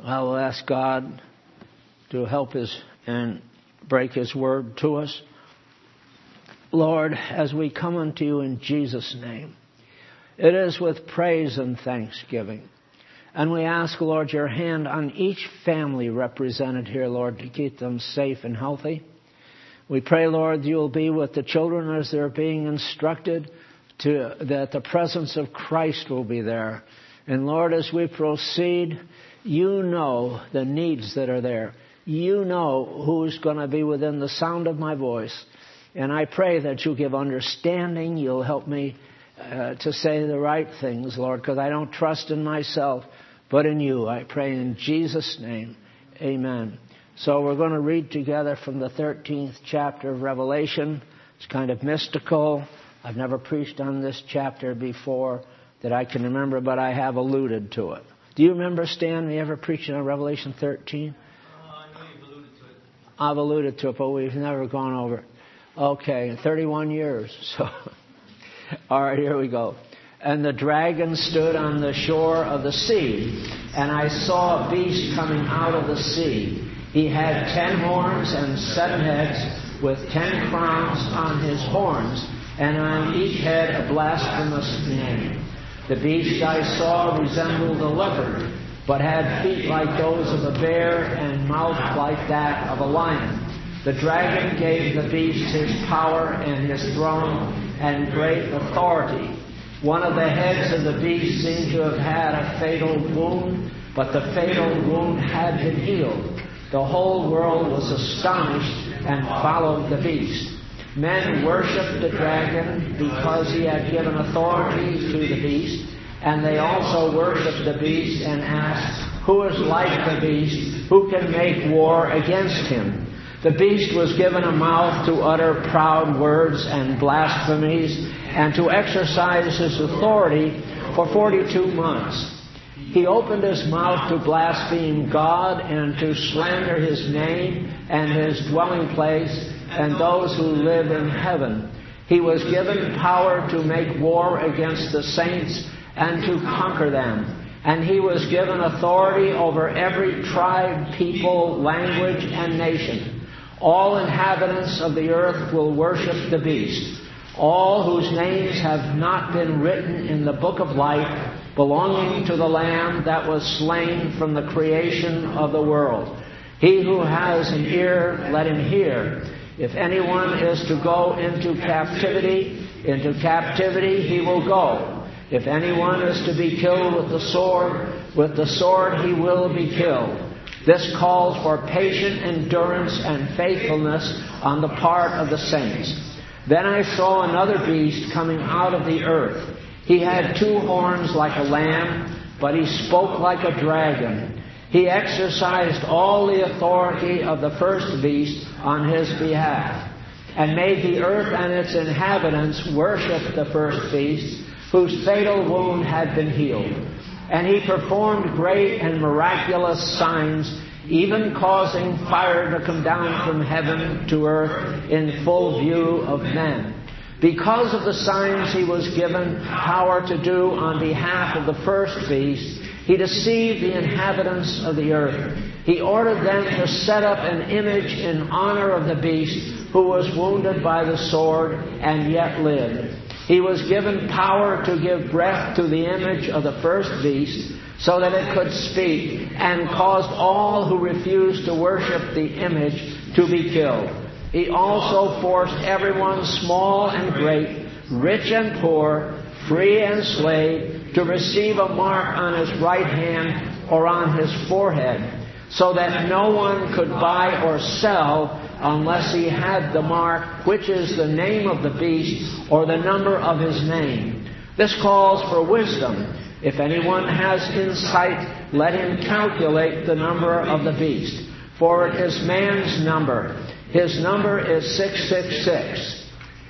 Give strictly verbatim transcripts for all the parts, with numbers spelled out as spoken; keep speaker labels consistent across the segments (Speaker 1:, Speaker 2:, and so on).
Speaker 1: I will ask God to help us and break His word to us. Lord, as we come unto you in Jesus' name, it is with praise and thanksgiving. And we ask, Lord, your hand on each family represented here, Lord, to keep them safe and healthy. We pray, Lord, you will be with the children as they're being instructed, to, that the presence of Christ will be there. And Lord, as we proceed, you know the needs that are there. You know who's going to be within the sound of my voice. And I pray that you'll give understanding. You'll help me uh, to say the right things, Lord, because I don't trust in myself, but in you. I pray in Jesus' name. Amen. So we're going to read together from the thirteenth chapter of Revelation. It's kind of mystical. I've never preached on this chapter before that I can remember, but I have alluded to it. Do you remember, Stan, me ever preaching on Revelation thirteen?
Speaker 2: Uh, I know you've alluded to it.
Speaker 1: I've alluded to it, but we've never gone over it. Okay, thirty-one years. So, all right, here we go. And the dragon stood on the shore of the sea, and I saw a beast coming out of the sea. He had ten horns and seven heads, with ten crowns on his horns, and on each head a blasphemous name. The beast I saw resembled a leopard, but had feet like those of a bear and mouth like that of a lion. The dragon gave the beast his power and his throne and great authority. One of the heads of the beast seemed to have had a fatal wound, but the fatal wound had been healed. The whole world was astonished and followed the beast. Men worshipped the dragon because he had given authority to the beast, and they also worshipped the beast and asked, "Who is like the beast? Who can make war against him?" The beast was given a mouth to utter proud words and blasphemies, and to exercise his authority for forty-two months. He opened his mouth to blaspheme God and to slander his name and his dwelling place and those who live in heaven. He was given power to make war against the saints and to conquer them. And he was given authority over every tribe, people, language, and nation. All inhabitants of the earth will worship the beast, all whose names have not been written in the book of life belonging to the Lamb that was slain from the creation of the world. He who has an ear, let him hear. If anyone is to go into captivity, into captivity he will go. If anyone is to be killed with the sword, with the sword he will be killed. This calls for patient endurance and faithfulness on the part of the saints. Then I saw another beast coming out of the earth. He had two horns like a lamb, but he spoke like a dragon. He exercised all the authority of the first beast on his behalf, and made the earth and its inhabitants worship the first beast, whose fatal wound had been healed. And he performed great and miraculous signs, even causing fire to come down from heaven to earth in full view of men. Because of the signs he was given power to do on behalf of the first beast, he deceived the inhabitants of the earth. He ordered them to set up an image in honor of the beast, who was wounded by the sword and yet lived. He was given power to give breath to the image of the first beast, so that it could speak, and caused all who refused to worship the image to be killed. He also forced everyone, small and great, rich and poor, free and slave, to receive a mark on his right hand or on his forehead, so that no one could buy or sell unless he had the mark, which is the name of the beast or the number of his name. This calls for wisdom. If anyone has insight, let him calculate the number of the beast, for it is man's number. His number is six six six.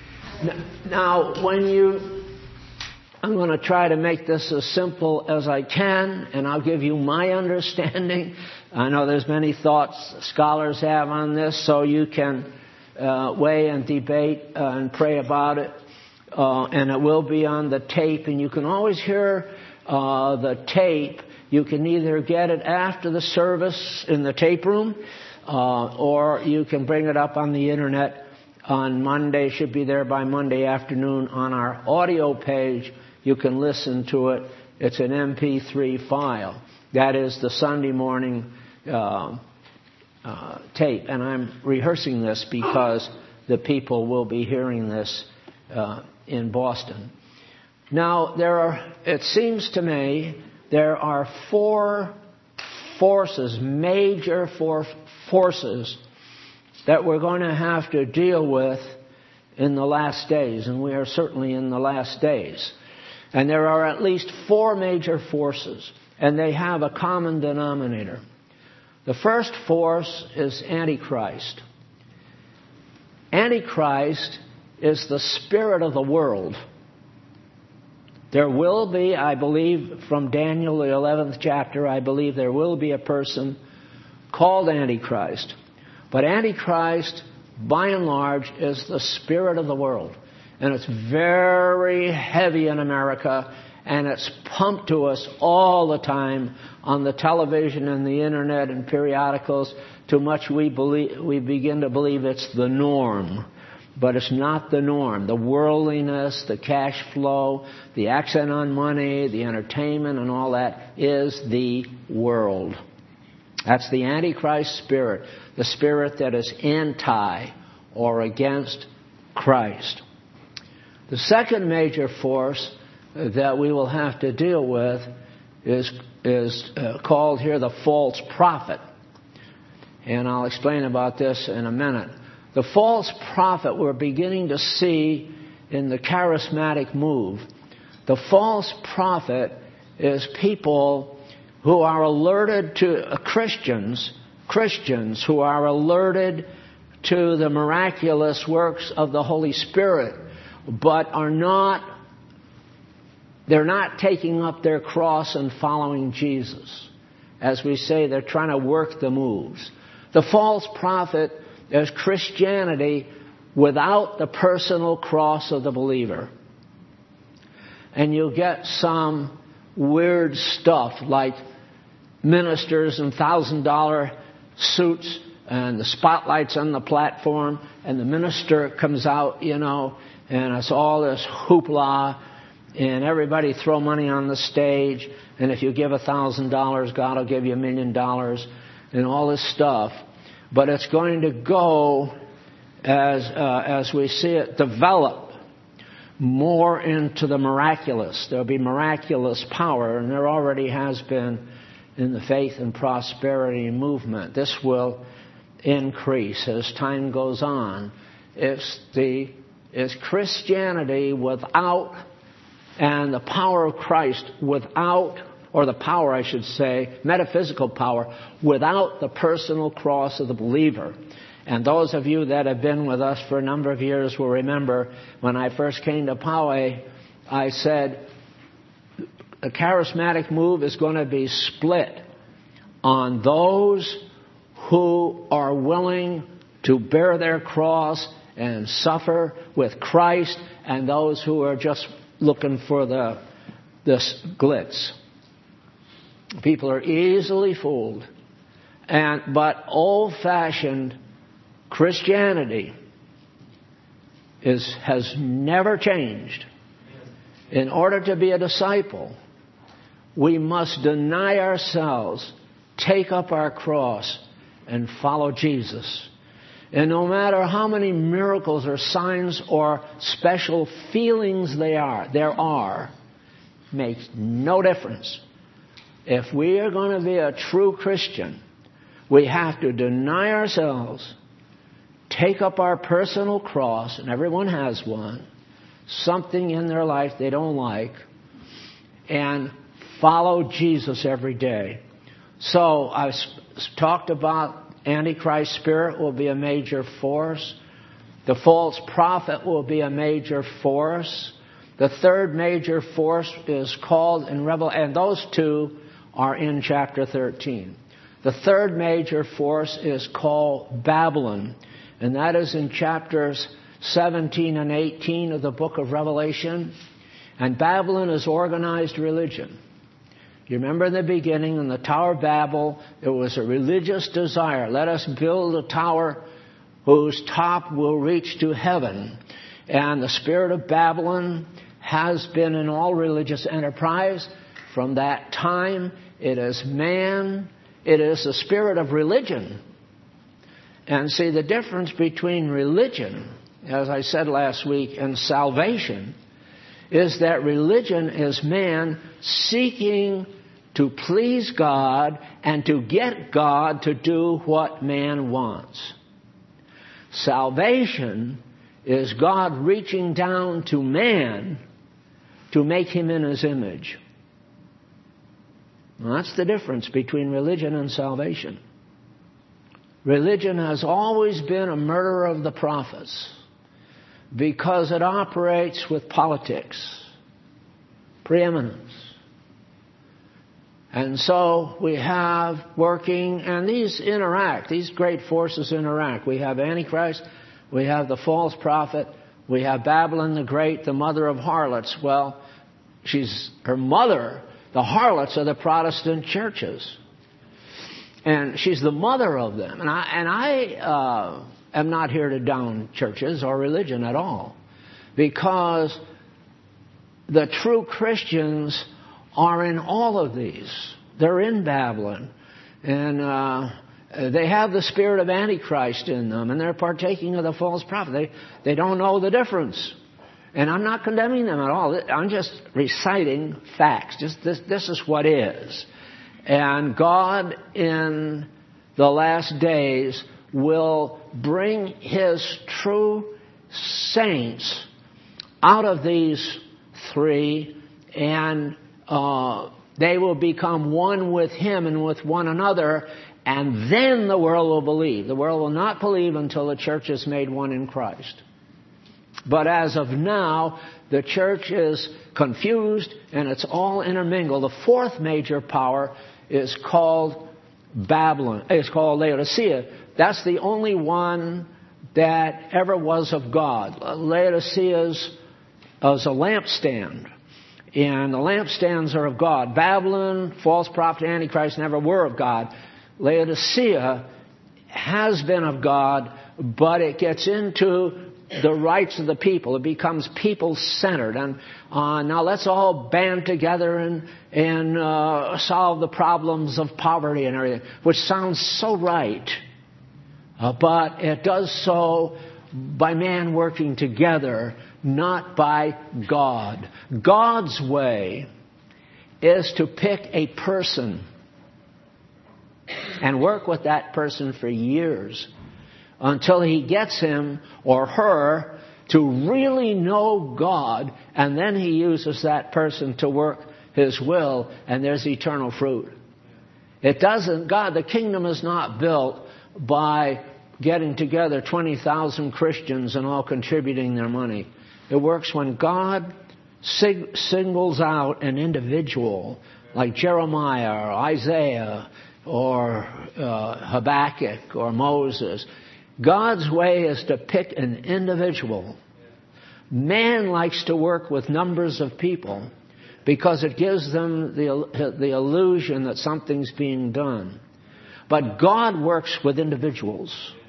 Speaker 1: Now, when you... I'm going to try to make this as simple as I can, and I'll give you my understanding. I know there's many thoughts scholars have on this, so you can uh, weigh and debate uh, and pray about it. Uh, and it will be on the tape, and you can always hear uh, the tape You can either get it after the service in the tape room, uh, or you can bring it up on the internet on Monday. Should be there by Monday afternoon on our audio page. You can listen to it. It's an M P three file. That is the Sunday morning uh, uh, tape. And I'm rehearsing this because the people will be hearing this uh, in Boston. Now, there are, it seems to me, there are four forces, major four forces, that we're going to have to deal with in the last days. And we are certainly in the last days. And there are at least four major forces, and they have a common denominator. The first force is Antichrist. Antichrist is the spirit of the world. There will be, I believe, from Daniel, the eleventh chapter, I believe there will be a person called Antichrist. But Antichrist, by and large, is the spirit of the world. And it's very heavy in America, and it's pumped to us all the time on the television and the internet and periodicals, to much we believe, we begin to believe it's the norm. But it's not the norm. The worldliness, the cash flow, the accent on money, the entertainment and all that is the world. That's the Antichrist spirit, the spirit that is anti or against Christ. The second major force that we will have to deal with is, is uh, called here the false prophet. And I'll explain about this in a minute. The false prophet we're beginning to see in the charismatic move. The false prophet is people who are alerted to uh, Christians, Christians who are alerted to the miraculous works of the Holy Spirit, but are not, they're not taking up their cross and following Jesus. As we say, they're trying to work the moves. The false prophet is Christianity without the personal cross of the believer. And you'll get some weird stuff like ministers in one thousand dollars suits and the spotlights on the platform, and the minister comes out, you know, and it's all this hoopla, and everybody throw money on the stage, and if you give one thousand dollars, God will give you a million dollars, and all this stuff. But it's going to go, as uh, as we see it develop, more into the miraculous. There'll be miraculous power, and there already has been in the faith and prosperity movement. This will increase as time goes on. It's the it's Christianity without, and the power of Christ without, or the power, I should say, metaphysical power, without the personal cross of the believer. And those of you that have been with us for a number of years will remember when I first came to Poway, I said, a charismatic move is going to be split on those who are willing to bear their cross and suffer with Christ, and those who are just looking for the this glitz. People are easily fooled. And but old-fashioned Christianity is has never changed. In order to be a disciple, we must deny ourselves, take up our cross, and follow Jesus. And no matter how many miracles or signs or special feelings they are, there are, makes no difference. If we are going to be a true Christian, we have to deny ourselves, take up our personal cross, and everyone has one, something in their life they don't like, and follow Jesus every day. So I've talked about Antichrist spirit will be a major force. The false prophet will be a major force. The third major force is called in Revelation, and those two are in chapter thirteen. The third major force is called Babylon, and that is in chapters seventeen and eighteen of the book of Revelation. And Babylon is organized religion. You remember in the beginning, in the Tower of Babel, it was a religious desire. Let us build a tower whose top will reach to heaven. And the spirit of Babylon has been in all religious enterprise. From that time, it is man, it is the spirit of religion. And see, the difference between religion, as I said last week, and salvation is that religion is man seeking to please God and to get God to do what man wants. Salvation is God reaching down to man to make him in his image. Well, that's the difference between religion and salvation. Religion has always been a murder of the prophets because it operates with politics, preeminence. And so we have working, and these interact, these great forces interact. We have Antichrist, we have the false prophet, we have Babylon the Great, the mother of harlots. Well, she's her mother. The harlots are the Protestant churches. And she's the mother of them. And I, and I uh, am not here to down churches or religion at all. Because the true Christians are in all of these. They're in Babylon. And uh, they have the spirit of Antichrist in them. And they're partaking of the false prophet. They, they don't know the difference. And I'm not condemning them at all. I'm just reciting facts. Just this, this is what is. And God in the last days will bring His true saints out of these three, and uh, they will become one with Him and with one another, and then the world will believe. The world will not believe until the church is made one in Christ. But as of now, the church is confused and it's all intermingled. The fourth major power is called Babylon. It's called Laodicea. That's the only one that ever was of God. Laodicea is a lampstand. And the lampstands are of God. Babylon, false prophet, Antichrist never were of God. Laodicea has been of God, but it gets into the rights of the people. It becomes people-centered. And uh, now let's all band together and, and uh, solve the problems of poverty and everything, which sounds so right. Uh, but it does so by man working together, not by God. God's way is to pick a person and work with that person for years until He gets him or her to really know God, and then He uses that person to work His will, and there's eternal fruit. It doesn't, God, the kingdom is not built by getting together twenty thousand Christians and all contributing their money. It works when God sig- singles out an individual like Jeremiah or Isaiah or uh, Habakkuk or Moses. God's way is to pick an individual. Man likes to work with numbers of people because it gives them the, the illusion that something's being done. But God works with individuals.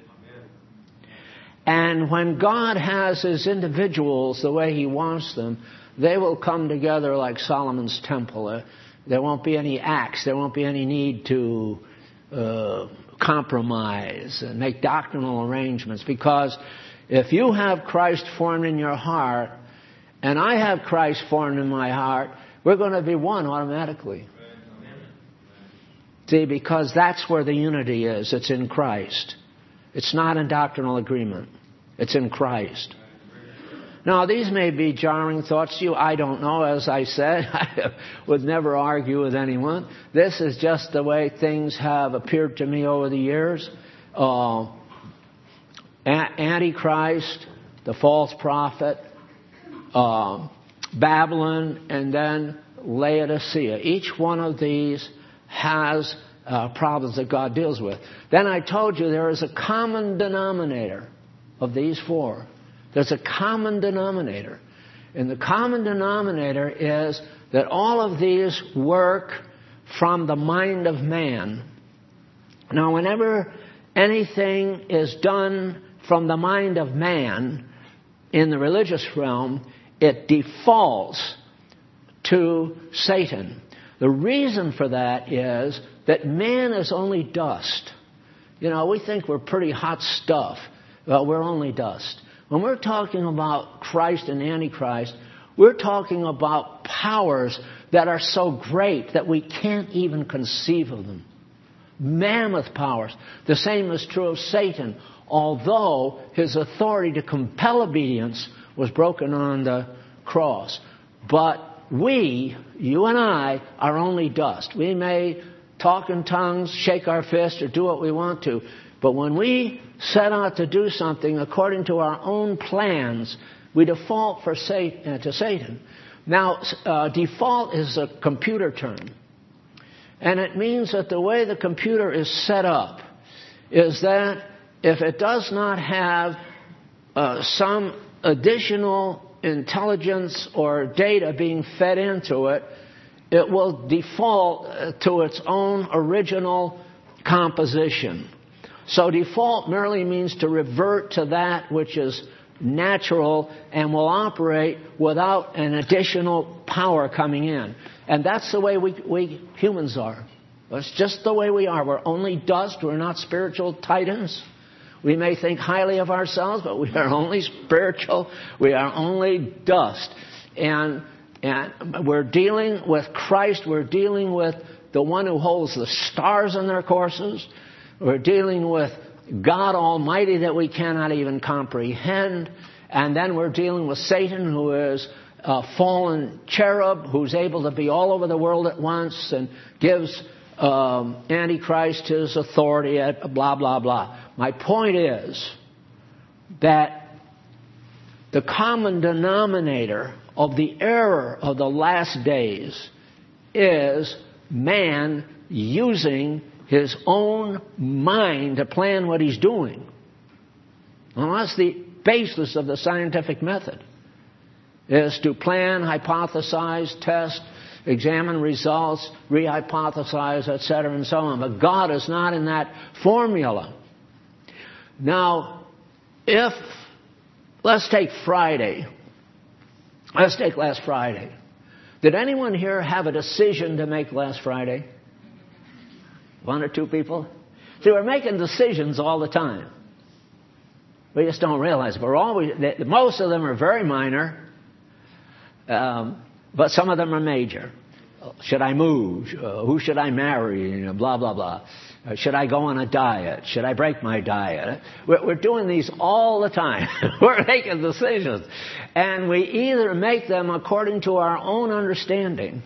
Speaker 1: And when God has His individuals the way He wants them, they will come together like Solomon's temple. Uh, there won't be any acts. There won't be any need to uh, compromise and make doctrinal arrangements. Because if you have Christ formed in your heart, and I have Christ formed in my heart, we're going to be one automatically. See, because that's where the unity is. It's in Christ. It's not in doctrinal agreement. It's in Christ. Now, these may be jarring thoughts to you. I don't know. As I said, I would never argue with anyone. This is just the way things have appeared to me over the years. Uh, Antichrist, the false prophet, uh, Babylon, and then Laodicea. Each one of these has uh, problems that God deals with. Then I told you there is a common denominator of these four. There's a common denominator. And the common denominator is that all of these work from the mind of man. Now, whenever anything is done from the mind of man in the religious realm, it defaults to Satan. The reason for that is that man is only dust. You know, we think we're pretty hot stuff. Well, we're only dust. When we're talking about Christ and Antichrist, we're talking about powers that are so great that we can't even conceive of them. Mammoth powers. The same is true of Satan, although his authority to compel obedience was broken on the cross. But we, you and I, are only dust. We may talk in tongues, shake our fist, or do what we want to. But when we set out to do something according to our own plans, we default for Satan, uh, to Satan. Now, uh, default is a computer term. And it means that the way the computer is set up is that if it does not have uh, some additional intelligence or data being fed into it, it will default to its own original composition. So default merely means to revert to that which is natural and will operate without an additional power coming in. And that's the way we, we humans are. That's just the way we are. We're only dust. We're not spiritual titans. We may think highly of ourselves, but we are only spiritual. We are only dust. And, and we're dealing with Christ. We're dealing with the one who holds the stars in their courses. We're dealing with God Almighty that we cannot even comprehend. And then we're dealing with Satan, who is a fallen cherub, who's able to be all over the world at once and gives um, Antichrist his authority at blah, blah, blah. My point is that the common denominator of the error of the last days is man using his own mind to plan what he's doing. And that's the basis of the scientific method, is to plan, hypothesize, test, examine results, rehypothesize, et cetera, and so on. But God is not in that formula. Now, if, let's take Friday. Let's take last Friday. Did anyone here have a decision to make last Friday? One or two people? See, we're making decisions all the time. We just don't realize it. We're always, most of them are very minor, um, but some of them are major. Should I move? Uh, who should I marry? You know, blah, blah, blah. Uh, should I go on a diet? Should I break my diet? We're, we're doing these all the time. We're making decisions. And we either make them according to our own understanding,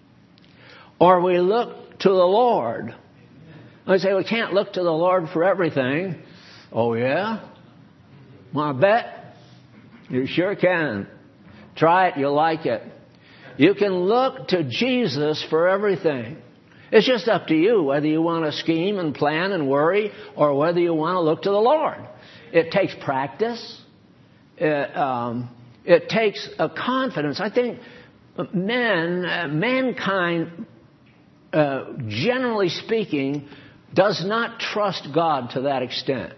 Speaker 1: or we look to the Lord. I say, we can't look to the Lord for everything. Oh, yeah? Want to bet? You sure can. Try it, you'll like it. You can look to Jesus for everything. It's just up to you whether you want to scheme and plan and worry or whether you want to look to the Lord. It takes practice. It, um, it takes a confidence. I think men, uh, mankind, uh, generally speaking, does not trust God to that extent.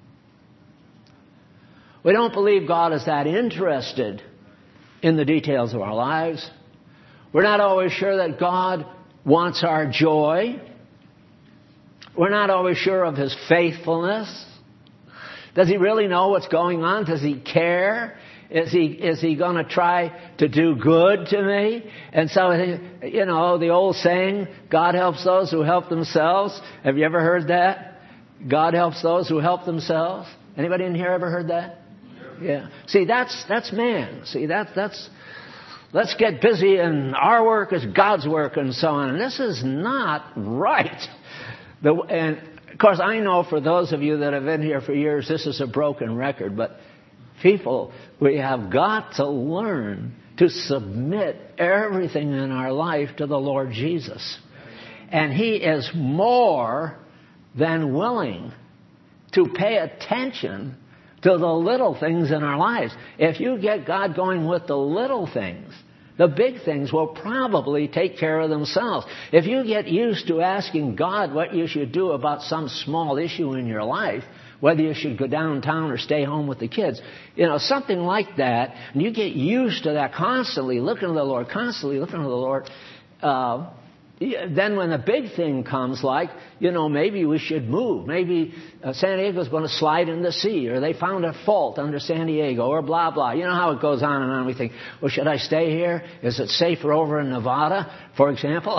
Speaker 1: We don't believe God is that interested in the details of our lives. We're not always sure that God wants our joy. We're not always sure of His faithfulness. Does He really know what's going on? Does He care? Is He is He going to try to do good to me? And so, you know, the old saying, God helps those who help themselves. Have you ever heard that? God helps those who help themselves. Anybody in here ever heard that? Yeah. See, that's that's man. See, that that's let's get busy and our work is God's work and so on. And this is not right. The, and of course, I know for those of you that have been here for years, this is a broken record. But people, we have got to learn to submit everything in our life to the Lord Jesus. And He is more than willing to pay attention to the little things in our lives. If you get God going with the little things, The big things will probably take care of themselves. If you get used to asking God what you should do about some small issue in your life, whether you should go downtown or stay home with the kids, you know, something like that, and you get used to that constantly, looking to the Lord, constantly looking to the Lord, uh, then when the big thing comes, like, you know, maybe we should move. Maybe uh, San Diego's going to slide in the sea, or they found a fault under San Diego, or blah, blah. You know how it goes on and on. We think, well, should I stay here? Is it safer over in Nevada, for example?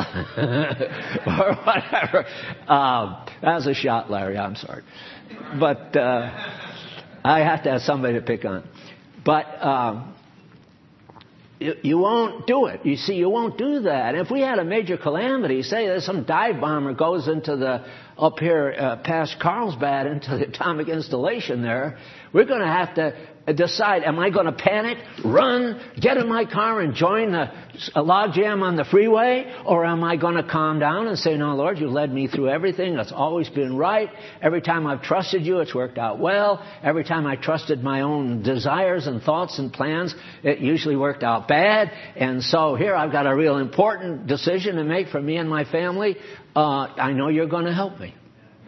Speaker 1: Or whatever. Um, that was a shot, Larry. I'm sorry. But uh, I have to have somebody to pick on. But... Um, You, you won't do it. You see, you won't do that. If we had a major calamity, say there's some dive bomber goes into the, up here uh, past Carlsbad into the atomic installation there, we're going to have to decide, am I going to panic, run, get in my car and join the log jam on the freeway? Or am I going to calm down and say, no, Lord, you led me through everything. That's always been right. Every time I've trusted you, it's worked out well. Every time I trusted my own desires and thoughts and plans, it usually worked out bad. And so here I've got a real important decision to make for me and my family. Uh, I know you're going to help me.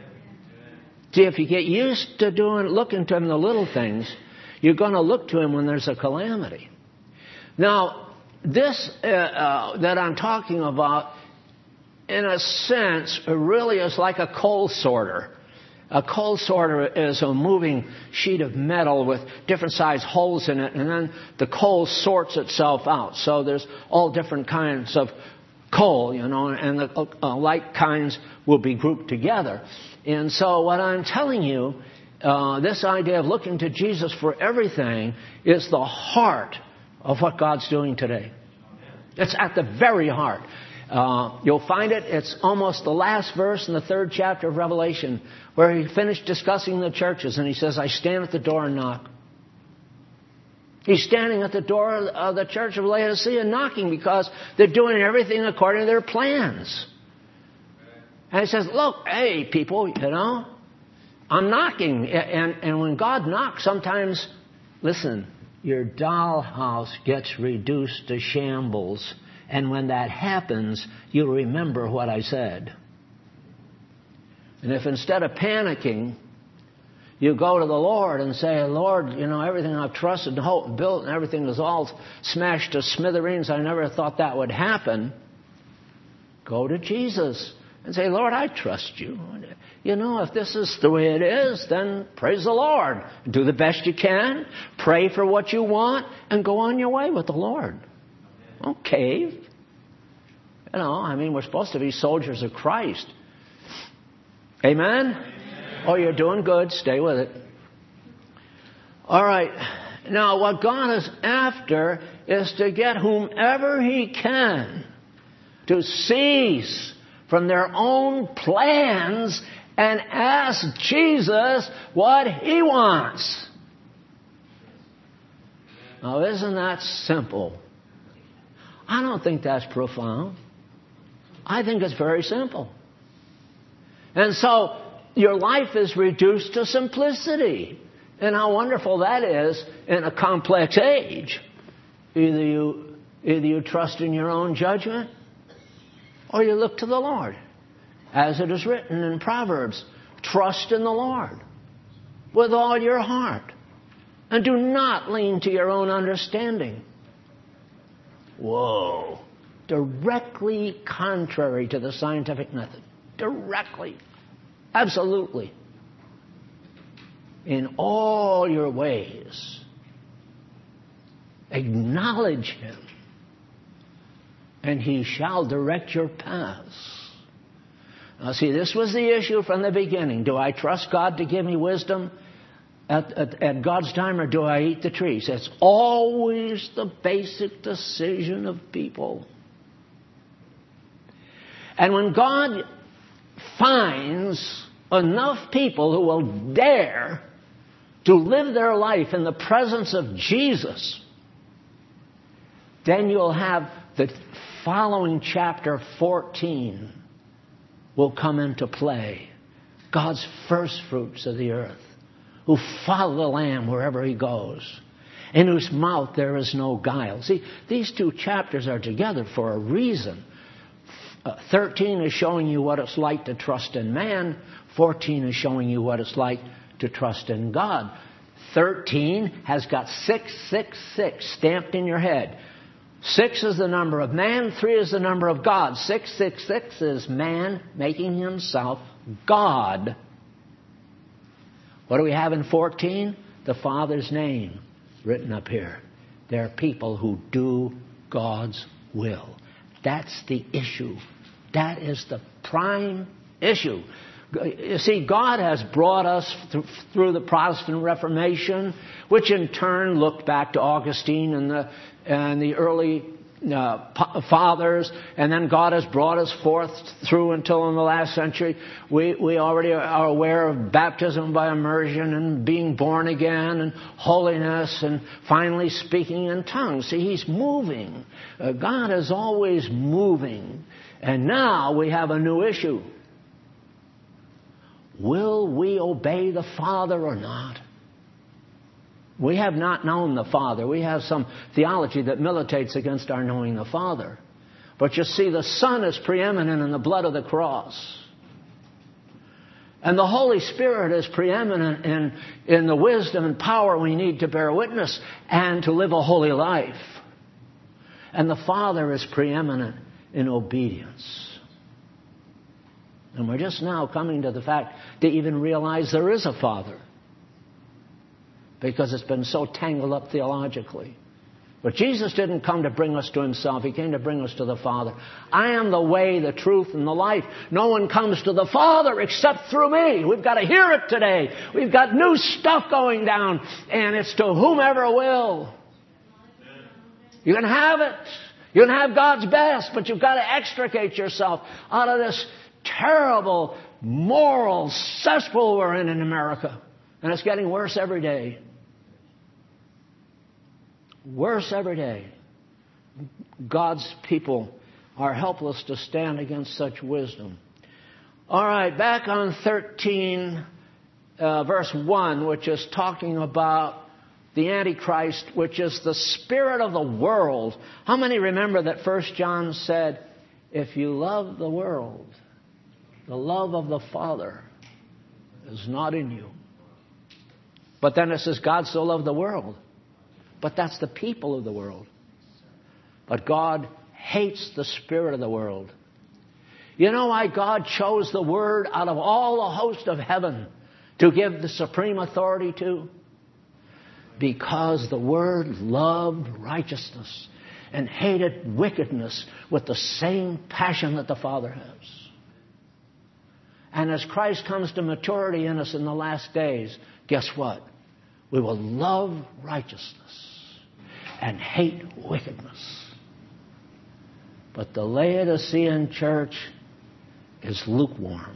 Speaker 1: See, if you get used to doing, looking to him the little things, you're going to look to him when there's a calamity. Now, this uh, uh, that I'm talking about, in a sense, really is like a coal sorter. A coal sorter is a moving sheet of metal with different size holes in it, and then the coal sorts itself out. So there's all different kinds of coal, you know, and the uh, like kinds will be grouped together. And so what I'm telling you, uh, this idea of looking to Jesus for everything is the heart of what God's doing today. It's at the very heart. Uh, you'll find it, it's almost the last verse in the third chapter of Revelation, where he finished discussing the churches, and he says, I stand at the door and knock. He's standing at the door of the church of Laodicea knocking because they're doing everything according to their plans. And he says, look, hey, people, you know, I'm knocking. And, and when God knocks, sometimes, listen, your dollhouse gets reduced to shambles. And when that happens, you'll remember what I said. And if instead of panicking, you go to the Lord and say, Lord, you know, everything I've trusted and hoped and built and everything is all smashed to smithereens. I never thought that would happen. Go to Jesus and say, Lord, I trust you. You know, if this is the way it is, then praise the Lord. Do the best you can. Pray for what you want and go on your way with the Lord. Okay. You know, I mean, we're supposed to be soldiers of Christ. Amen? Oh, you're doing good. Stay with it. All right. Now, what God is after is to get whomever He can to cease from their own plans and ask Jesus what He wants. Now, isn't that simple? I don't think that's profound. I think it's very simple. And so, your life is reduced to simplicity. And how wonderful that is in a complex age. Either you, either you trust in your own judgment, or you look to the Lord. As it is written in Proverbs, trust in the Lord with all your heart. And do not lean to your own understanding. Whoa. Directly contrary to the scientific method. Directly. Absolutely. In all your ways, acknowledge Him, and He shall direct your paths. Now see, this was the issue from the beginning. Do I trust God to give me wisdom at, at, at God's time, or do I eat the trees? That's always the basic decision of people. And when God finds enough people who will dare to live their life in the presence of Jesus, then you'll have the following chapter fourteen will come into play. God's first fruits of the earth, who follow the Lamb wherever He goes. in whose mouth there is no guile. See, these two chapters are together for a reason. Uh, thirteen is showing you what it's like to trust in man. fourteen is showing you what it's like to trust in God. thirteen has got six six six stamped in your head. Six is the number of man. Three is the number of God. six six six is man making himself God. What do we have in fourteen? The Father's name written up here. There are people who do God's will. That's the issue. That is the prime issue. You see, God has brought us th- through the Protestant Reformation, which in turn looked back to Augustine and the, and the early uh, fathers, and then God has brought us forth through until in the last century. We, we already are aware of baptism by immersion and being born again and holiness and finally speaking in tongues. See, He's moving. Uh, God is always moving. And now we have a new issue. Will we obey the Father or not? We have not known the Father. We have some theology that militates against our knowing the Father. But you see, the Son is preeminent in the blood of the cross. And the Holy Spirit is preeminent in, in the wisdom and power we need to bear witness and to live a holy life. And the Father is preeminent in obedience. And we're just now coming to the fact to even realize there is a Father, because it's been so tangled up theologically. But Jesus didn't come to bring us to Himself. He came to bring us to the Father. I am the way, the truth, and the life. No one comes to the Father except through me. We've got to hear it today. We've got new stuff going down, and it's to whomever will. You can have it. You can have God's best, but you've got to extricate yourself out of this terrible moral cesspool we're in in America. And it's getting worse every day. Worse every day. God's people are helpless to stand against such wisdom. All right, back on thirteen, uh, verse one, which is talking about the Antichrist, which is the spirit of the world. How many remember that First John said, if you love the world, the love of the Father is not in you. But then it says God so loved the world. But that's the people of the world. But God hates the spirit of the world. You know why God chose the Word out of all the host of heaven to give the supreme authority to? Because the Word loved righteousness and hated wickedness with the same passion that the Father has. And as Christ comes to maturity in us in the last days, guess what? We will love righteousness and hate wickedness. But the Laodicean church is lukewarm.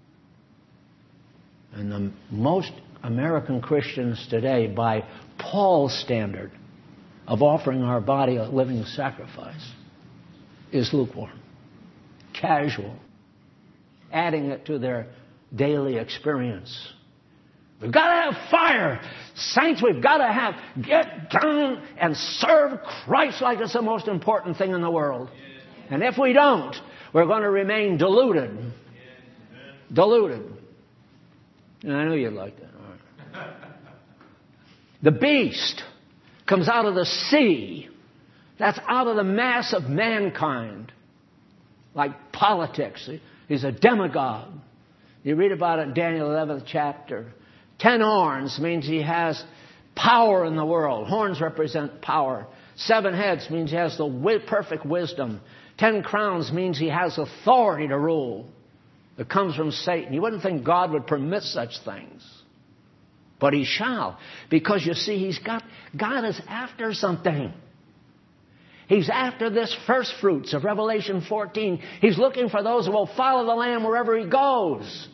Speaker 1: And the most American Christians today, by Paul's standard of offering our body a living sacrifice, is lukewarm, casual, adding it to their daily experience. We've got to have fire. Saints, we've got to have, get down and serve Christ like it's the most important thing in the world. And if we don't, we're going to remain deluded. Deluded. And I knew you'd like that. All right. The beast comes out of the sea. That's out of the mass of mankind. Like politics. He's a demagogue. You read about it in Daniel eleventh chapter. Ten horns means he has power in the world. Horns represent power. Seven heads means he has the perfect wisdom. Ten crowns means he has authority to rule. It comes from Satan. You wouldn't think God would permit such things. But He shall. Because you see, He's got, God is after something. He's after this first fruits of Revelation fourteen. He's looking for those who will follow the Lamb wherever He goes.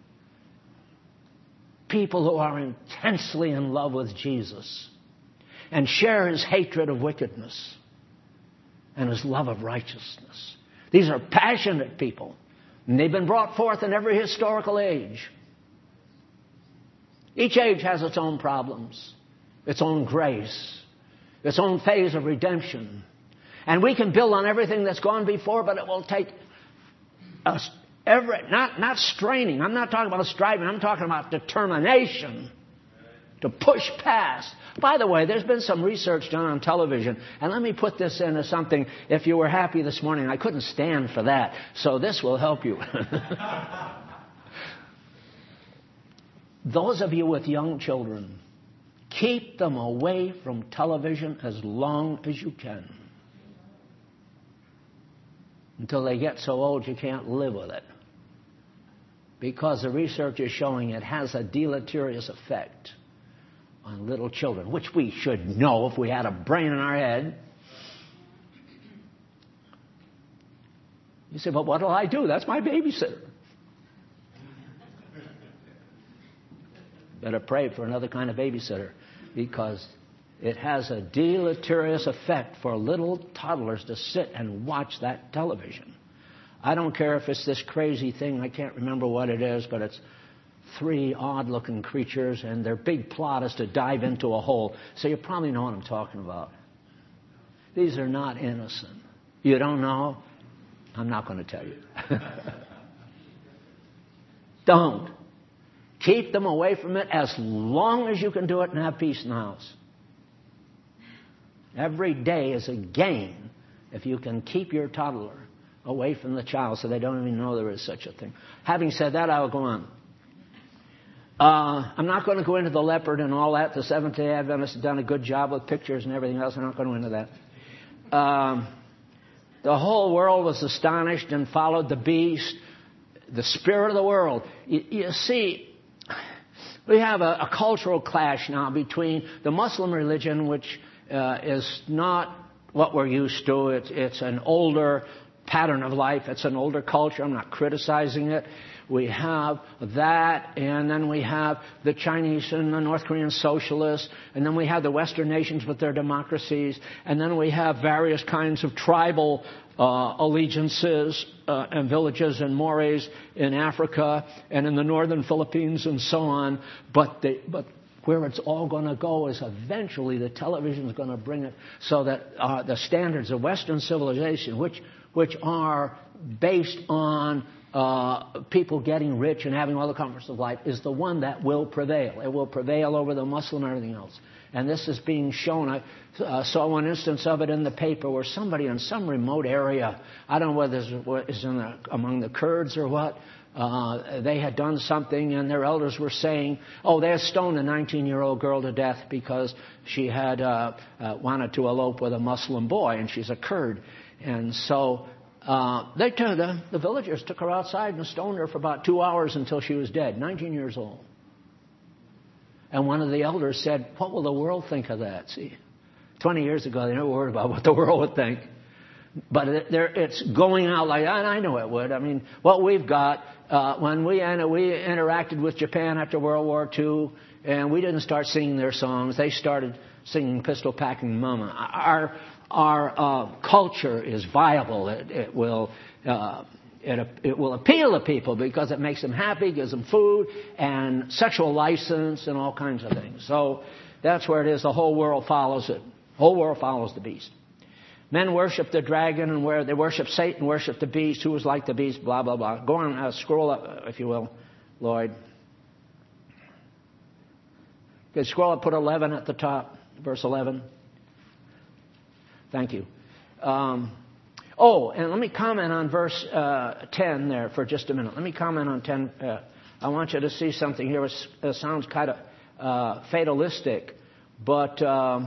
Speaker 1: People who are intensely in love with Jesus and share His hatred of wickedness and His love of righteousness. These are passionate people. And they've been brought forth in every historical age. Each age has its own problems, its own grace, its own phase of redemption. And we can build on everything that's gone before, but it will take us every, not, not straining. I'm not talking about striving. I'm talking about determination to push past. By the way, there's been some research done on television. And let me put this into something. If you were happy this morning, I couldn't stand for that. So this will help you. Those of you with young children, keep them away from television as long as you can. Until they get so old you can't live with it. Because the research is showing it has a deleterious effect on little children, which we should know if we had a brain in our head. You say, but what will I do? That's my babysitter. Better pray for another kind of babysitter, because it has a deleterious effect for little toddlers to sit and watch that television. I don't care if it's this crazy thing, I can't remember what it is, but it's three odd-looking creatures, and their big plot is to dive into a hole. So you probably know what I'm talking about. These are not innocent. You don't know? I'm not going to tell you. Don't. Keep them away from it as long as you can do it and have peace in the house. Every day is a gain if you can keep your toddler away from the child so they don't even know there is such a thing. Having said that, I will go on. Uh, I'm not going to go into the leopard and all that. The Seventh-day Adventists have done a good job with pictures and everything else. I'm not going to go into that. Um, the whole world was astonished and followed the beast, the spirit of the world. You, you see, we have a, a cultural clash now between the Muslim religion, which uh, is not what we're used to. It's, it's an older pattern of life. It's an older culture. I'm not criticizing it. We have that, and then we have the Chinese and the North Korean socialists, and then we have the Western nations with their democracies, and then we have various kinds of tribal uh, allegiances uh, and villages and mores in Africa and in the northern Philippines and so on. But they, but where it's all going to go is eventually the television is going to bring it so that uh, the standards of Western civilization, which which are based on Uh, people getting rich and having all the comforts of life, is the one that will prevail. It will prevail over the Muslim and everything else. And this is being shown. I uh, saw one instance of it in the paper where somebody in some remote area, I don't know whether it's in the, among the Kurds or what, uh, they had done something and their elders were saying, oh, they had stoned a nineteen-year-old girl to death because she had uh, uh, wanted to elope with a Muslim boy, and she's a Kurd. And so Uh, they took the, the villagers took her outside and stoned her for about two hours until she was dead, nineteen years old. And one of the elders said, what will the world think of that? See, twenty years ago, they never worried about what the world would think. But it, it's going out like that, and I know it would. I mean, what we've got, uh, when we, we interacted with Japan after World War Two, and we didn't start singing their songs, they started singing Pistol Packing Mama. Our Our uh, culture is viable. It, it will uh, it, it will appeal to people because it makes them happy, gives them food and sexual license and all kinds of things. So that's where it is. The whole world follows it. The whole world follows the beast. Men worship the dragon, and where they worship Satan, worship the beast, who is like the beast. Blah blah blah. Go on, uh, scroll up, if you will, Lloyd. Okay, scroll up. Put eleven at the top, verse eleven. Thank you. Um, oh, and let me comment on verse uh, ten there for just a minute. Let me comment on ten. Uh, I want you to see something here. It sounds kind of uh, fatalistic, but um,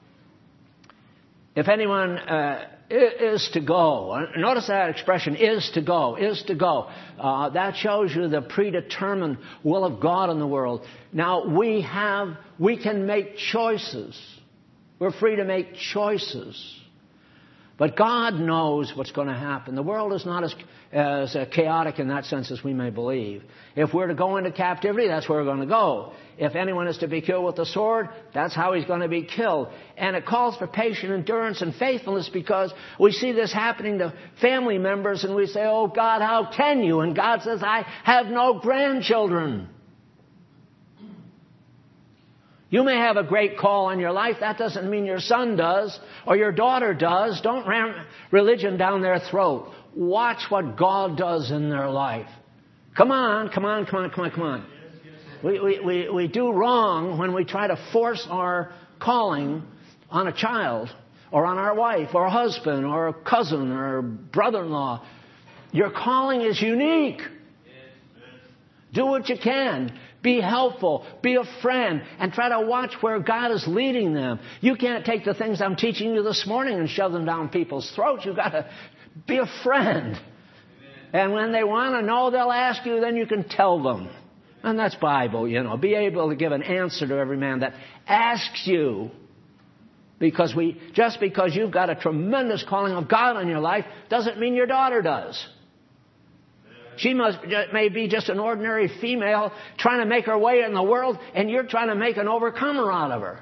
Speaker 1: if anyone uh, is to go, notice that expression, is to go, is to go. Uh, that shows you the predetermined will of God in the world. Now, we have, we can make choices. We're free to make choices. But God knows what's going to happen. The world is not as, as uh, chaotic in that sense as we may believe. If we're to go into captivity, that's where we're going to go. If anyone is to be killed with the sword, that's how he's going to be killed. And it calls for patient endurance and faithfulness, because we see this happening to family members and we say, oh God, how can you? And God says, I have no grandchildren. You may have a great call on your life. That doesn't mean your son does or your daughter does. Don't ram religion down their throat. Watch what God does in their life. Come on, come on, come on, come on, come on. We, we, we, we do wrong when we try to force our calling on a child or on our wife or a husband or a cousin or a brother-in-law. Your calling is unique. Do what you can. Be helpful. Be a friend. And try to watch where God is leading them. You can't take the things I'm teaching you this morning and shove them down people's throats. You've got to be a friend. And when they want to know, they'll ask you, then you can tell them. And that's Bible, you know. Be able to give an answer to every man that asks you. Because we, just because you've got a tremendous calling of God on your life doesn't mean your daughter does. She must may be just an ordinary female trying to make her way in the world, and you're trying to make an overcomer out of her.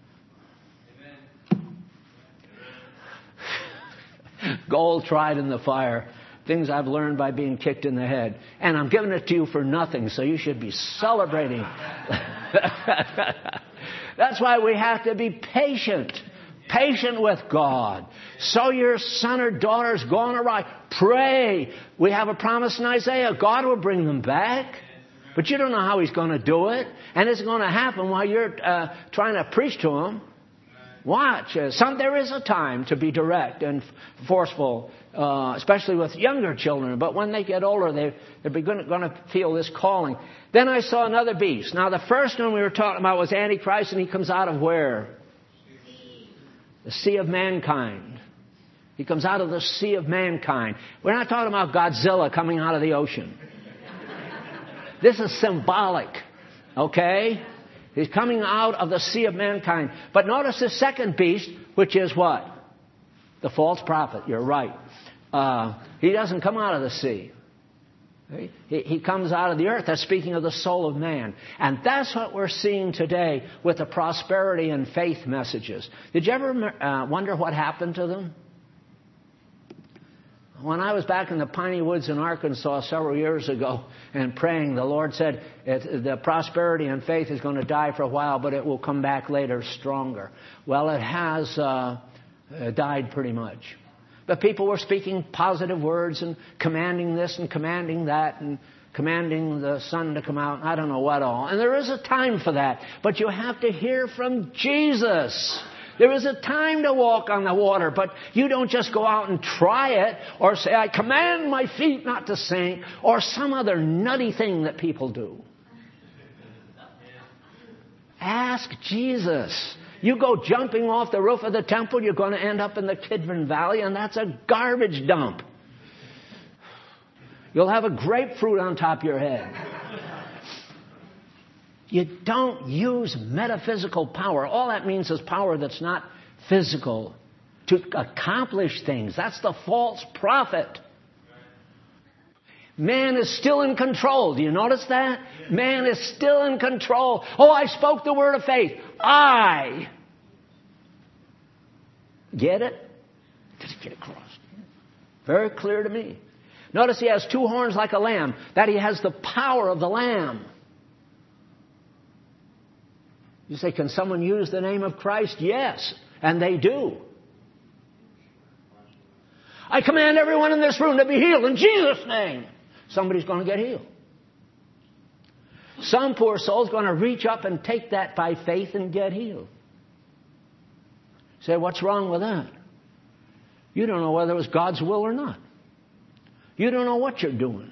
Speaker 1: Amen. Gold tried in the fire. Things I've learned by being kicked in the head. And I'm giving it to you for nothing, so you should be celebrating. That's why we have to be patient. Patient with God. So your son or daughter's going awry. Pray. We have a promise in Isaiah. God will bring them back. But you don't know how He's going to do it. And it's going to happen while you're uh, trying to preach to them. Watch. Uh, some, there is a time to be direct and f- forceful, uh, especially with younger children. But when they get older, they, they're going to feel this calling. Then I saw another beast. Now, the first one we were talking about was Antichrist, and he comes out of where? The sea of mankind. He comes out of the sea of mankind. We're not talking about Godzilla coming out of the ocean. This is symbolic. Okay? He's coming out of the sea of mankind. But notice the second beast, which is what? The false prophet. You're right. Uh, he doesn't come out of the sea. He, he comes out of the earth. That's speaking of the soul of man. And that's what we're seeing today with the prosperity and faith messages. Did you ever uh, wonder what happened to them? When I was back in the piney woods in Arkansas several years ago and praying, the Lord said it, the prosperity and faith is going to die for a while, but it will come back later stronger. Well, it has uh, died pretty much. But people were speaking positive words and commanding this and commanding that and commanding the sun to come out. I don't know what all. And there is a time for that. But you have to hear from Jesus. There is a time to walk on the water. But you don't just go out and try it or say, I command my feet not to sink, or some other nutty thing that people do. Ask Jesus. You go jumping off the roof of the temple, you're going to end up in the Kidron Valley, and that's a garbage dump. You'll have a grapefruit on top of your head. You don't use metaphysical power. All that means is power that's not physical to accomplish things. That's the false prophet. Man is still in control. Do you notice that? Man is still in control. Oh, I spoke the word of faith. I. Get it? Did it get across? Very clear to me. Notice he has two horns like a lamb. That he has the power of the lamb. You say, can someone use the name of Christ? Yes. And they do. I command everyone in this room to be healed in Jesus' name. Somebody's going to get healed. Some poor soul's going to reach up and take that by faith and get healed. Say, what's wrong with that? You don't know whether it was God's will or not. You don't know what you're doing.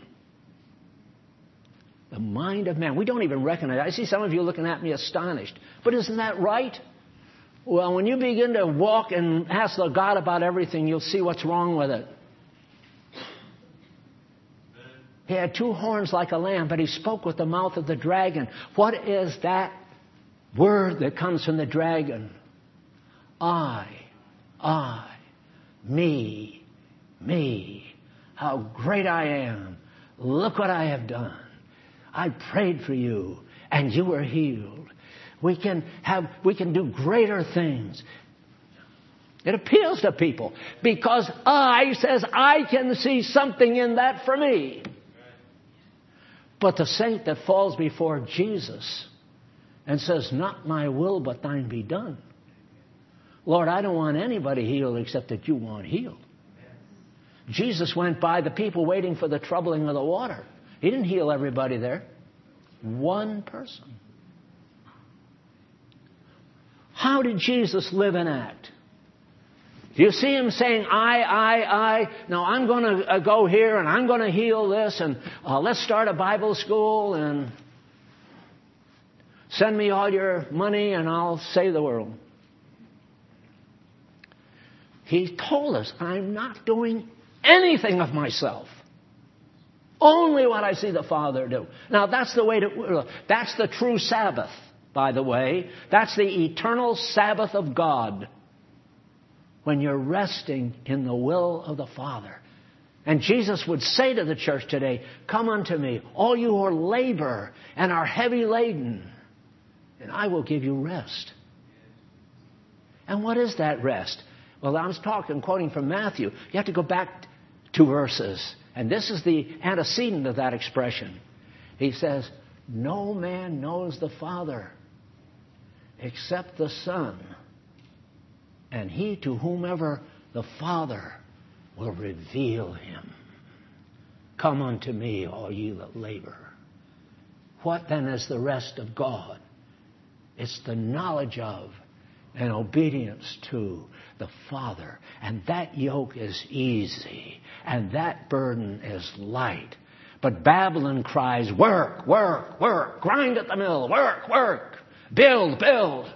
Speaker 1: The mind of man. We don't even recognize it. I see some of you looking at me astonished. But isn't that right? Well, when you begin to walk and ask the God about everything, you'll see what's wrong with it. He had two horns like a lamb, but he spoke with the mouth of the dragon. What is that word that comes from the dragon? I, I, me, me. How great I am. Look what I have done. I prayed for you, and you were healed. We can have, we can do greater things. It appeals to people because I says I can see something in that for me. But the saint that falls before Jesus and says, not my will, but thine be done. Lord, I don't want anybody healed except that you want healed. Jesus went by the people waiting for the troubling of the water. He didn't heal everybody there. One person. How did Jesus live and act? Do you see him saying, I, I, I? No, I'm going to uh, go here and I'm going to heal this and uh, let's start a Bible school and send me all your money and I'll save the world. He told us, I'm not doing anything of myself. Only what I see the Father do. Now, that's the way to, that's the true Sabbath, by the way. That's the eternal Sabbath of God. When you're resting in the will of the Father. And Jesus would say to the church today, come unto me, all you who labor and are heavy laden, and I will give you rest. And what is that rest? Well, I'm talking, quoting from Matthew. You have to go back two verses. And this is the antecedent of that expression. He says, no man knows the Father except the Son, and he to whomever the Father will reveal him. Come unto me, all ye that labor. What then is the rest of God? It's the knowledge of and obedience to the Father. And that yoke is easy, and that burden is light. But Babylon cries, work, work, work, grind at the mill, work, work, build, build.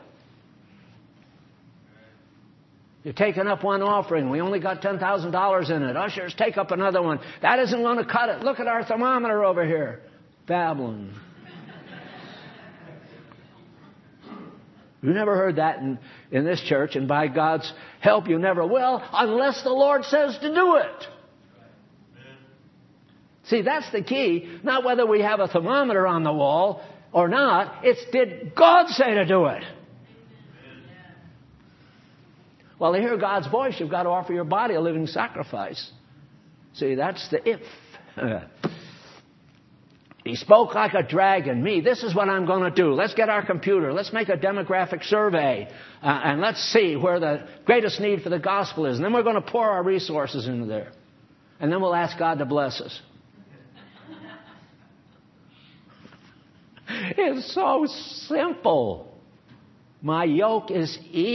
Speaker 1: You're taking up one offering. We only got ten thousand dollars in it. Ushers, take up another one. That isn't going to cut it. Look at our thermometer over here. Babylon. You never heard that in, in this church, and by God's help you never will, unless the Lord says to do it. See, that's the key. Not whether we have a thermometer on the wall or not. It's did God say to do it? Well, to hear God's voice, you've got to offer your body a living sacrifice. See, that's the if. He spoke like a dragon. Me, this is what I'm going to do. Let's get our computer. Let's make a demographic survey. Uh, and let's see where the greatest need for the gospel is. And then we're going to pour our resources into there. And then we'll ask God to bless us. It's so simple. My yoke is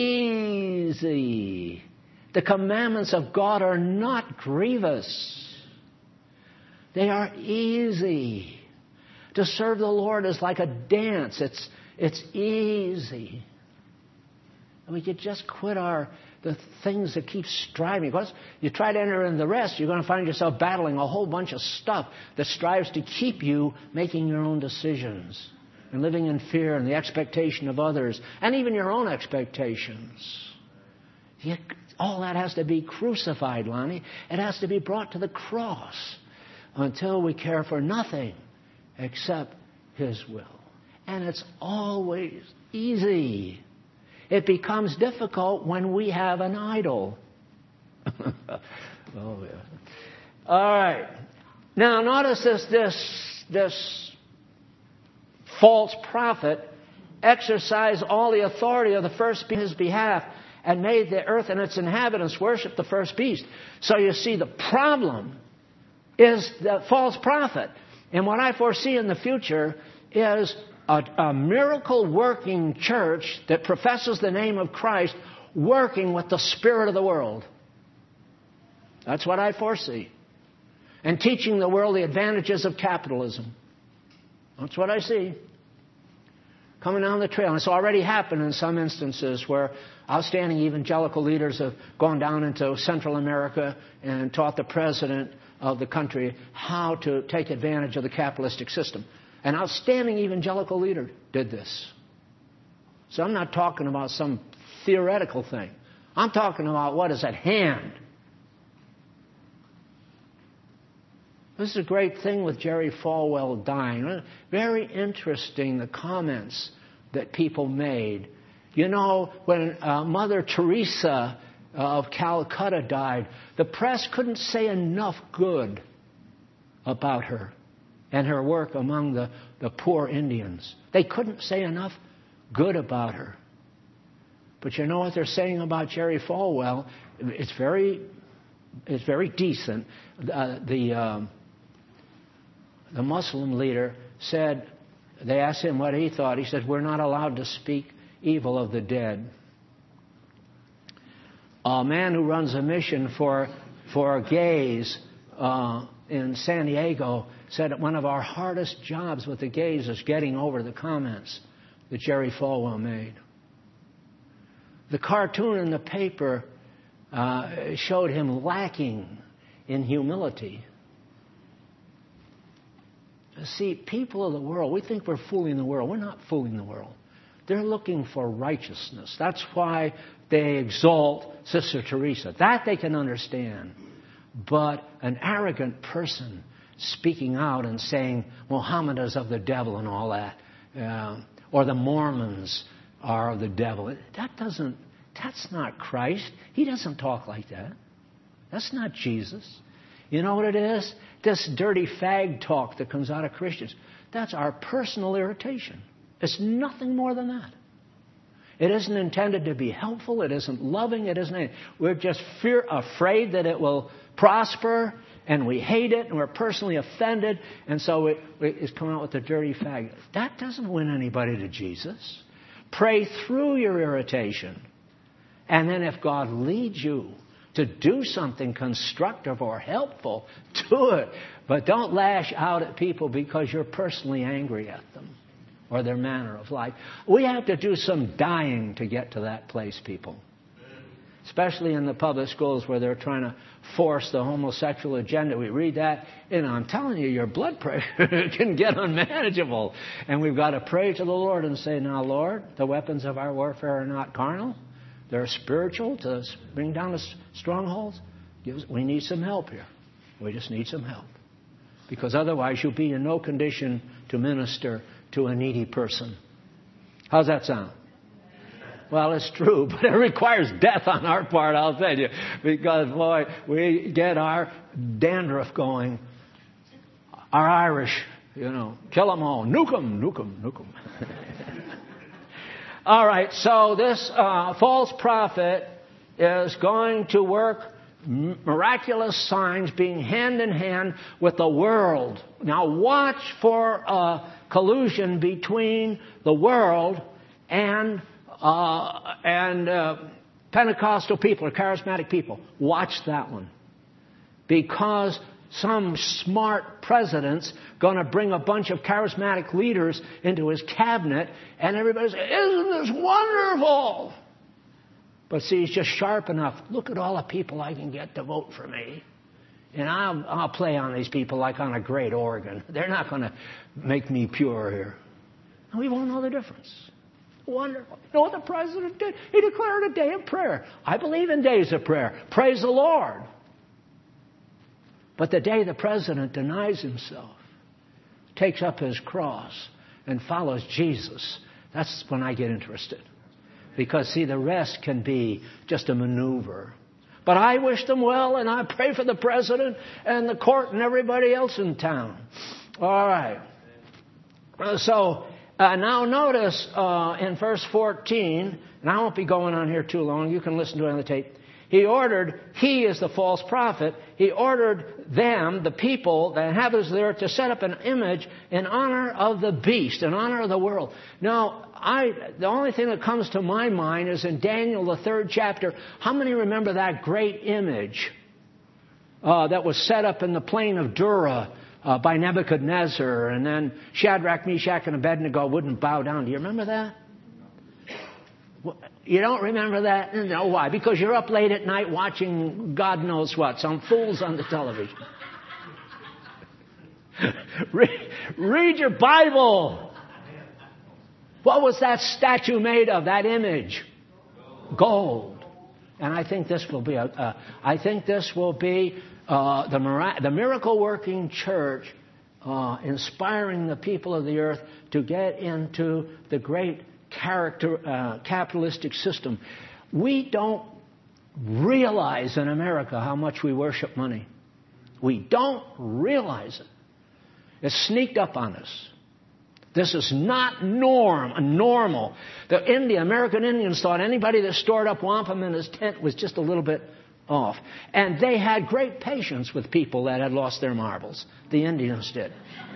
Speaker 1: easy. The commandments of God are not grievous. They are easy. To serve the Lord is like a dance. It's, it's easy. And we could just quit our the things that keep striving. Because you try to enter in the rest, you're going to find yourself battling a whole bunch of stuff that strives to keep you making your own decisions. And living in fear and the expectation of others. And even your own expectations. You, all that has to be crucified, Lonnie. It has to be brought to the cross. Until we care for nothing except His will. And it's always easy. It becomes difficult when we have an idol. Oh, yeah. All right. Now notice this, this, this false prophet exercised all the authority of the first beast in his behalf and made the earth and its inhabitants worship the first beast. So you see, the problem is the false prophet. And what I foresee in the future is a, a miracle-working church that professes the name of Christ working with the spirit of the world. That's what I foresee. And teaching the world the advantages of capitalism. That's what I see. Coming down the trail. And it's already happened in some instances where outstanding evangelical leaders have gone down into Central America and taught the president of the country how to take advantage of the capitalistic system. An outstanding evangelical leader did this. So I'm not talking about some theoretical thing. I'm talking about what is at hand. This is a great thing with Jerry Falwell dying. Very interesting, the comments that people made. You know, when uh, Mother Teresa of Calcutta died, the press couldn't say enough good about her and her work among the, the poor Indians. They couldn't say enough good about her. But you know what they're saying about Jerry Falwell? It's very, it's very decent. Uh, the um, the Muslim leader said, they asked him what he thought. He said, we're not allowed to speak evil of the dead. A man who runs a mission for for gays uh, in San Diego said that one of our hardest jobs with the gays is getting over the comments that Jerry Falwell made. The cartoon in the paper uh, showed him lacking in humility. See, people of the world, we think we're fooling the world. We're not fooling the world. They're looking for righteousness. That's why they exalt Sister Teresa. That they can understand. But an arrogant person speaking out and saying Muhammad is of the devil and all that, uh, or the Mormons are of the devil, that doesn't, that's not Christ. He doesn't talk like that. That's not Jesus. You know what it is? This dirty fag talk that comes out of Christians, that's our personal irritation. It's nothing more than that. It isn't intended to be helpful. It isn't loving. It isn't anything. We're just fear, afraid that it will prosper, and we hate it, and we're personally offended, and so it, it's coming out with the dirty fag. That doesn't win anybody to Jesus. Pray through your irritation. And then if God leads you to do something constructive or helpful, do it. But don't lash out at people because you're personally angry at them or their manner of life. We have to do some dying to get to that place, people. Especially in the public schools where they're trying to force the homosexual agenda. We read that, and I'm telling you, your blood pressure can get unmanageable. And we've got to pray to the Lord and say, now, Lord, the weapons of our warfare are not carnal. They're spiritual to bring down the strongholds. We need some help here. We just need some help. Because otherwise you'll be in no condition to minister to a needy person. How's that sound? Well, it's true, but it requires death on our part, I'll tell you. Because, boy, we get our dandruff going. Our Irish, you know, kill them all. Nuke them, nuke them, nuke them. All right, so this uh, false prophet is going to work miraculous signs being hand in hand with the world. Now watch for uh, collusion between the world and uh, and uh, Pentecostal people or charismatic people. Watch that one. Because some smart president's going to bring a bunch of charismatic leaders into his cabinet, and everybody says, isn't this wonderful? But see, he's just sharp enough. Look at all the people I can get to vote for me. And I'll, I'll play on these people like on a great organ. They're not going to make me pure here. And we won't know the difference. Wonderful. You know what the president did? He declared a day of prayer. I believe in days of prayer. Praise the Lord. But the day the president denies himself, takes up his cross, and follows Jesus, that's when I get interested. Because, see, the rest can be just a maneuver. But I wish them well, and I pray for the president and the court and everybody else in town. All right. So, uh, now notice uh, in verse fourteen, and I won't be going on here too long. You can listen to it on the tape. He ordered, he is the false prophet, he ordered them, the people, the inhabitants there, to set up an image in honor of the beast, in honor of the world. Now, I, the only thing that comes to my mind is in Daniel, the third chapter. How many remember that great image uh, that was set up in the plain of Dura uh, by Nebuchadnezzar, and then Shadrach, Meshach, and Abednego wouldn't bow down? Do you remember that? You don't remember that? No, why? Because you're up late at night watching God knows what, some fools on the television. read, read your Bible. What was that statue made of, that image? Gold. And I think this will be a, uh, I think this will be uh, the, mira- the miracle-working church uh, inspiring the people of the earth to get into the great character uh, capitalistic system. We don't realize in America how much we worship money. We don't realize it. It's sneaked up on us. This is not norm, normal. The Indian, American Indians thought anybody that stored up wampum in his tent was just a little bit off. And they had great patience with people that had lost their marbles. The Indians did.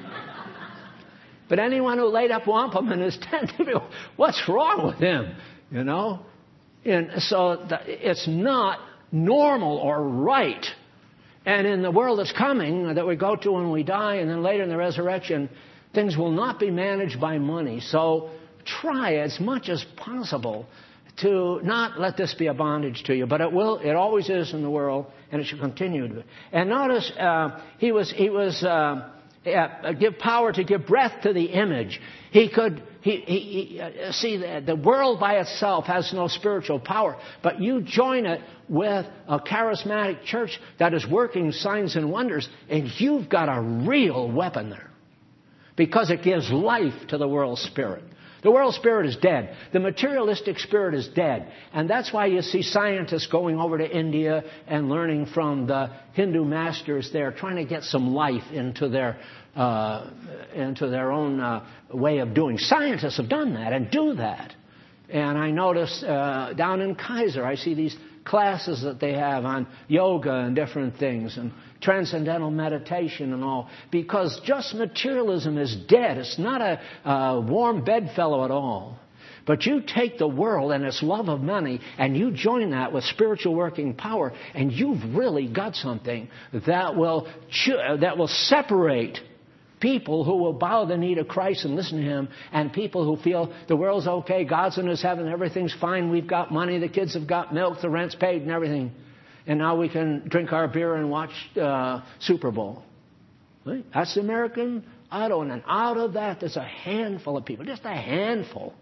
Speaker 1: But anyone who laid up wampum in his tent, what's wrong with him? You know? And so it's not normal or right. And in the world that's coming, that we go to when we die, and then later in the resurrection, things will not be managed by money. So try as much as possible to not let this be a bondage to you. But it will. It always is in the world, and it should continue to be. And notice uh, he was he was uh, uh, give power to give breath to the image. He could. He, he, he uh, see the, the world by itself has no spiritual power, but you join it with a charismatic church that is working signs and wonders, and you've got a real weapon there. Because it gives life to the world spirit. The world spirit is dead. The materialistic spirit is dead. And that's why you see scientists going over to India and learning from the Hindu masters there, trying to get some life into their uh, into their own uh, way of doing. Scientists have done that and do that. And I notice uh, down in Kaiser, I see these classes that they have on yoga and different things and transcendental meditation and all, because just materialism is dead. It's not a, a warm bedfellow at all. But you take the world and its love of money and you join that with spiritual working power, and you've really got something that will that will separate people who will bow the knee to Christ and listen to Him, and people who feel the world's okay, God's in His heaven, everything's fine, we've got money, the kids have got milk, the rent's paid and everything. And now we can drink our beer and watch uh, Super Bowl. Right? That's the American Idol. And out of that, there's a handful of people, just a handful,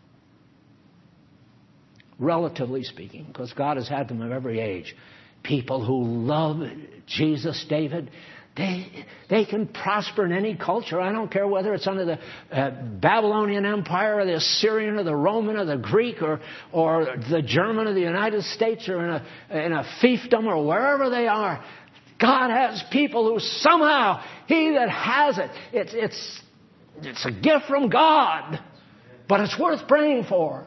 Speaker 1: relatively speaking, because God has had them of every age. People who love Jesus, David, They they can prosper in any culture. I don't care whether it's under the uh, Babylonian Empire or the Assyrian or the Roman or the Greek or or the German or the United States or in a in a fiefdom or wherever they are. God has people who somehow, he that has it, it's it's it's a gift from God, but it's worth praying for.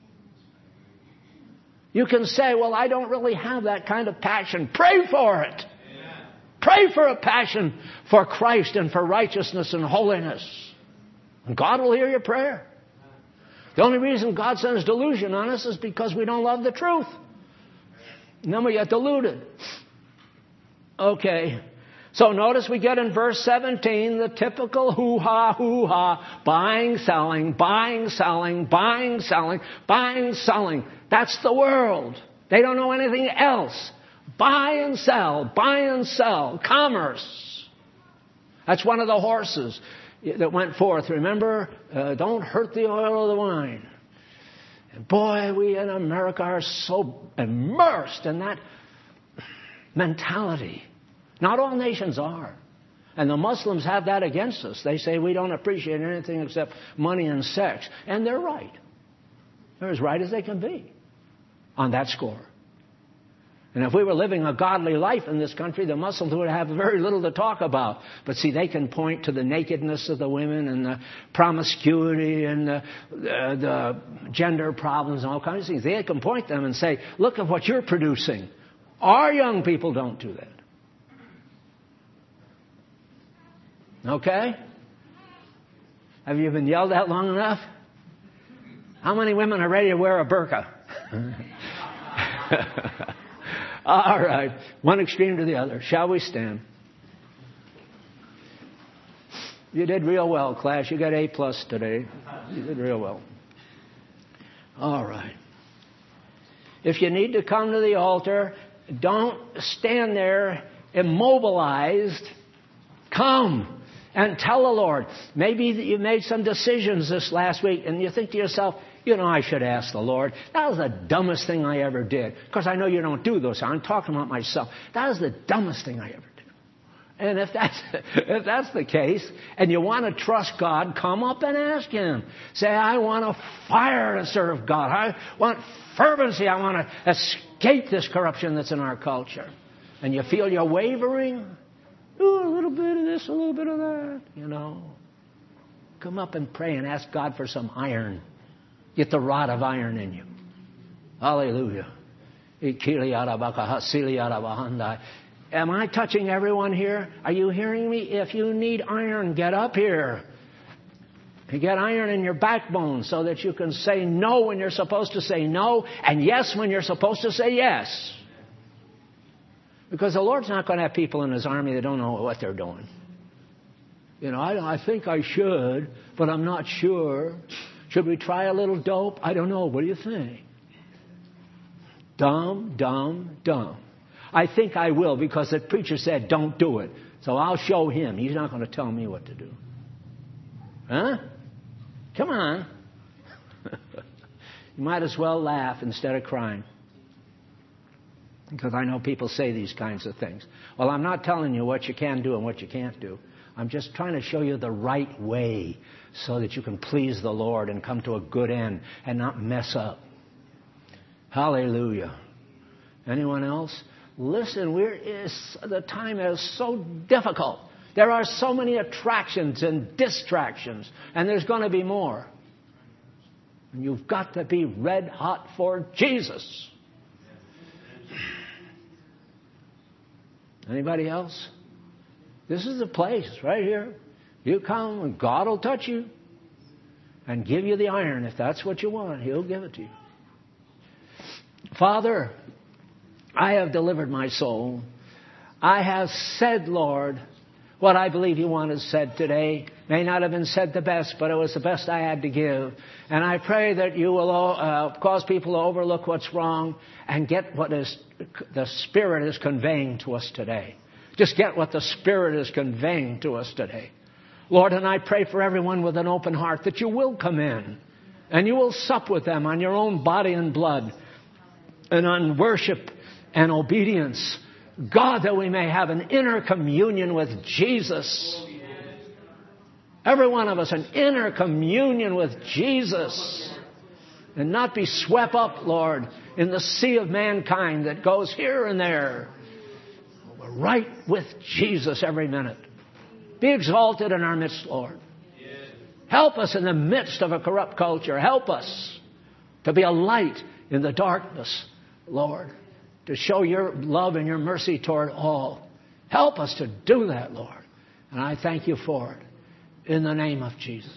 Speaker 1: You can say, well, I don't really have that kind of passion. Pray for it. Pray for a passion for Christ and for righteousness and holiness. And God will hear your prayer. The only reason God sends delusion on us is because we don't love the truth. And then we get deluded. Okay. So notice we get in verse seventeen the typical hoo-ha, hoo-ha, buying, selling, buying, selling, buying, selling, buying, selling. That's the world. They don't know anything else. Buy and sell, buy and sell, commerce. That's one of the horses that went forth. Remember, uh, don't hurt the oil of the wine. And boy, we in America are so immersed in that mentality. Not all nations are. And the Muslims have that against us. They say we don't appreciate anything except money and sex. And they're right. They're as right as they can be on that score. And if we were living a godly life in this country, the Muslims would have very little to talk about. But see, they can point to the nakedness of the women and the promiscuity and the, the, the gender problems and all kinds of things. They can point them and say, look at what you're producing. Our young people don't do that. Okay? Have you been yelled at long enough? How many women are ready to wear a burqa? All right. One extreme to the other. Shall we stand? You did real well, class. You got A plus today. You did real well. All right. If you need to come to the altar, don't stand there immobilized. Come and tell the Lord. Maybe you made some decisions this last week and you think to yourself, you know, I should ask the Lord. That was the dumbest thing I ever did. Because I know you don't do those. I'm talking about myself. That was the dumbest thing I ever did. And if that's, if that's the case, and you want to trust God, come up and ask Him. Say, I want a fire to serve God. I want fervency. I want to escape this corruption that's in our culture. And you feel you're wavering, do a little bit of this, a little bit of that, you know. Come up and pray and ask God for some iron. Get the rod of iron in you. Hallelujah. Am I touching everyone here? Are you hearing me? If you need iron, get up here. You get iron in your backbone so that you can say no when you're supposed to say no and yes when you're supposed to say yes. Because the Lord's not going to have people in His army that don't know what they're doing. You know, I, I think I should, but I'm not sure. Should we try a little dope? I don't know. What do you think? Dumb, dumb, dumb. I think I will because the preacher said don't do it. So I'll show him. He's not going to tell me what to do. Huh? Come on. You might as well laugh instead of crying. Because I know people say these kinds of things. Well, I'm not telling you what you can do and what you can't do. I'm just trying to show you the right way so that you can please the Lord and come to a good end and not mess up. Hallelujah. Anyone else? Listen, we're, is, the time is so difficult. There are so many attractions and distractions, and there's going to be more. And you've got to be red hot for Jesus. Anybody else? This is the place right here. You come and God will touch you and give you the iron. If that's what you want, He'll give it to you. Father, I have delivered my soul. I have said, Lord, what I believe You wanted said today. May not have been said the best, but it was the best I had to give. And I pray that You will uh, cause people to overlook what's wrong and get what is the Spirit is conveying to us today. Just get what the Spirit is conveying to us today. Lord, and I pray for everyone with an open heart that You will come in and You will sup with them on Your own body and blood and on worship and obedience. God, that we may have an inner communion with Jesus. Every one of us, an inner communion with Jesus. And not be swept up, Lord, in the sea of mankind that goes here and there. We're right with Jesus every minute. Be exalted in our midst, Lord. Help us in the midst of a corrupt culture. Help us to be a light in the darkness, Lord. To show Your love and Your mercy toward all. Help us to do that, Lord. And I thank You for it. In the name of Jesus.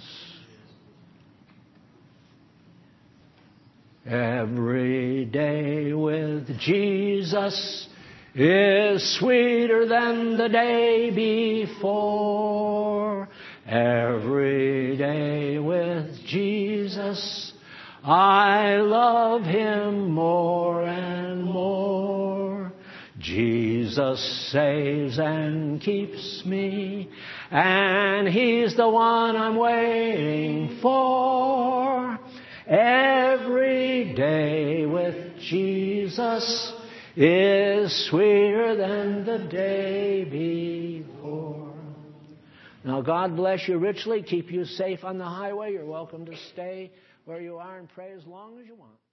Speaker 1: Every day with Jesus is sweeter than the day before. Every day with Jesus I love Him more and more. Jesus saves and keeps me, and He's the one I'm waiting for. Every day with Jesus is sweeter than the day before. Now, God bless you richly. Keep you safe on the highway. You're welcome to stay where you are and pray as long as you want.